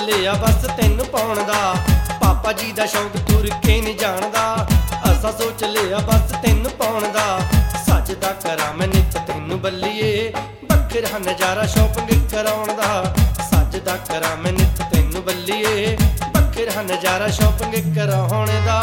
ਚੱਲਿਆ ਬਸ ਤੈਨੂੰ ਪਾਉਣ ਦਾ। ਪਾਪਾ ਜੀ ਦਾ ਸ਼ੌਂਕ ਤੁਰ ਕੇ ਨਹੀਂ ਜਾਣਦਾ, ਅਸਾਂ ਸੋਚ ਲਿਆ ਬਸ ਤੈਨੂੰ ਪਾਉਣ ਦਾ। ਸੱਜਦਾ ਕਰਾਂ ਮੈਂ ਨਿੱਤ ਤੈਨੂੰ ਬੱਲੀਏ, ਵੱਖਰਾ ਨਜ਼ਾਰਾ ਸ਼ੌਪਿੰਗ ਕਰਾਉਣ ਦਾ। ਸੱਜਦਾ ਕਰਾਂ ਮੈਂ ਨਿੱਤ ਤੈਨੂੰ ਬੱਲੀਏ, ਵੱਖਰਾ ਨਜ਼ਾਰਾ ਸ਼ੌਪਿੰਗ ਕਰਾਉਣ ਦਾ।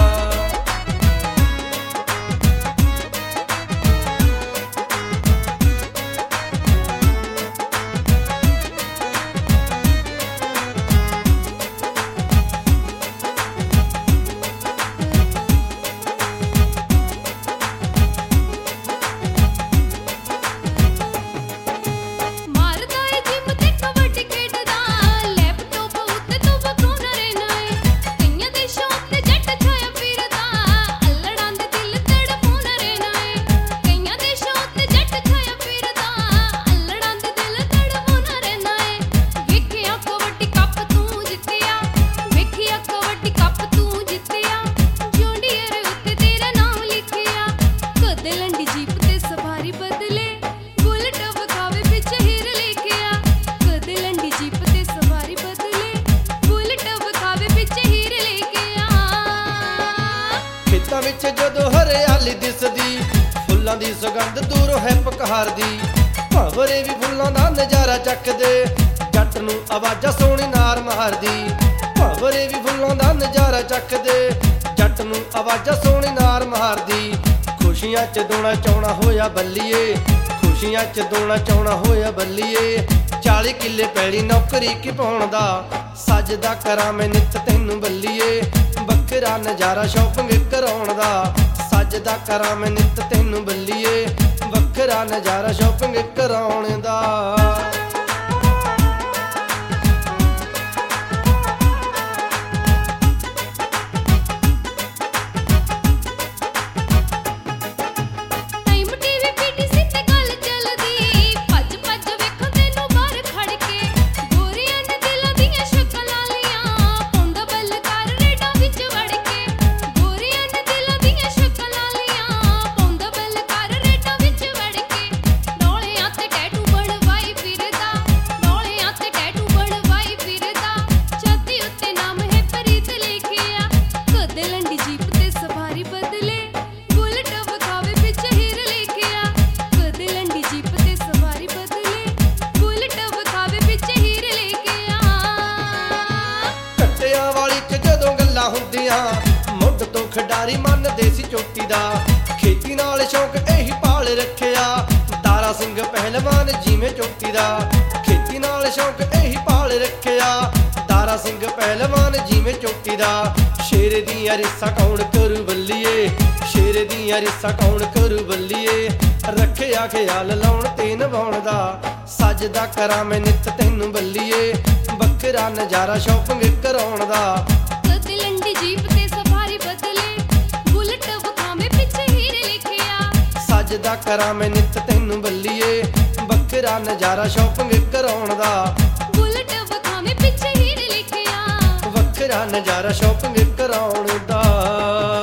ਵਿੱਚ ਜਦੋਂ ਹਰਿਆਲੀ ਦਿਸਦੀ, ਫੁੱਲਾਂ ਦੀ ਸੁਗੰਧ ਦੂਰੋਂ ਹੈ ਪਕਹਾਰਦੀ। ਭੰਵਰੇ ਵੀ ਫੁੱਲਾਂ ਦਾ ਨਜ਼ਾਰਾ ਚੱਕਦੇ, ਜੱਟ ਨੂੰ ਆਵਾਜ਼ਾਂ ਸੋਹਣੀ ਨਾਰ ਮਾਰਦੀ। ਭੰਵਰੇ ਵੀ ਫੁੱਲਾਂ ਦਾ ਨਜ਼ਾਰਾ ਚੱਕਦੇ, ਜੱਟ ਨੂੰ ਆਵਾਜ਼ਾਂ ਸੋਹਣੀ ਨਾਰ ਮਾਰਦੀ। ਖੁਸ਼ੀਆਂ ਚ ਦੋਣਾ ਚਾਉਣਾ ਹੋਇਆ ਬੱਲੀਏ, ਖੁਸ਼ੀਆਂ ਚ ਦੋਣਾ ਚਾਉਣਾ ਹੋਇਆ ਬੱਲੀਏ। 40 ਕਿੱਲੇ ਪੈਲੀ ਨੌਕਰੀ ਕੀ ਪਾਉਣ ਦਾ। ਸੱਜਦਾ ਕਰਾਂ ਮੈਂ ਨਿੱਤ ਤੈਨੂੰ ਬੱਲੀਏ, ਵੱਖਰਾ ਨਜ਼ਾਰਾ ਸ਼ੌਪਿੰਗ ਕਰਾਉਣ ਦਾ। ਸੱਜਦਾ ਕਰਾਂ ਮੈਂ ਨਿੱਤ ਤੈਨੂੰ ਬੱਲੀਏ, ਵੱਖਰਾ ਨਜ਼ਾਰਾ ਸ਼ੌਪਿੰਗ ਕਰਾਉਣ ਦਾ। ਮੁੱਢ ਤੋਂ ਖਿਡਾਰੀ ਮੰਨਦੇ ਸੀ ਚੋਟੀ ਦਾ, ਖੇਤੀ ਨਾਲ ਸ਼ੌਕ ਇਹੀ ਪਾਲ ਰੱਖਿਆ। ਦਾਰਾ ਸਿੰਘ ਪਹਿਲਵਾਨ ਜਿਵੇਂ ਚੋਟੀ ਦਾ, ਖੇਤੀ ਨਾਲ ਸ਼ੌਕ ਇਹੀ ਪਾਲ ਰੱਖਿਆ। ਦਾਰਾ ਸਿੰਘ ਪਹਿਲਵਾਨ ਜਿਵੇਂ ਚੋਟੀ ਦਾ। ਸ਼ੇਰ ਦੀਆਂ ਰਿਸਾਂ ਕੌਣ ਕਰੂ ਬੱਲੀਏ, ਸ਼ੇਰ ਦੀਆਂ ਰਿਸਾਂ ਕੌਣ ਕਰੂ ਬੱਲੀਏ। ਰੱਖਿਆ ਖਿਆਲ ਲਾਉਣ ਤੇ ਨਿਭਾਉਣ ਦਾ। ਸੱਜਦਾ ਕਰਾਂ ਮੈਂ ਨਿੱਤ ਤੈਨੂੰ ਬੱਲੀਏ, ਵੱਖਰਾ ਨਜ਼ਾਰਾ ਸ਼ੌਪਿੰਗ ਕਰਾਉਣ ਦਾ। ਸੱਜਦਾ ਕਰਾਂ ਮੈਂ ਨਿੱਤ ਤੈਨੂੰ ਬੱਲੀਏ, ਵੱਖਰਾ ਨਜ਼ਾਰਾ ਸ਼ੌਪਿੰਗ ਕਰਾਉਣ ਦਾ। ਬੁਲਟ ਵਿਖਾਵੇਂ ਪਿੱਛੇ ਹੀਰੇ ਲਿਖਿਆ, ਵੱਖਰਾ ਨਜ਼ਾਰਾ ਸ਼ੌਪਿੰਗ ਕਰਾਉਣ ਦਾ।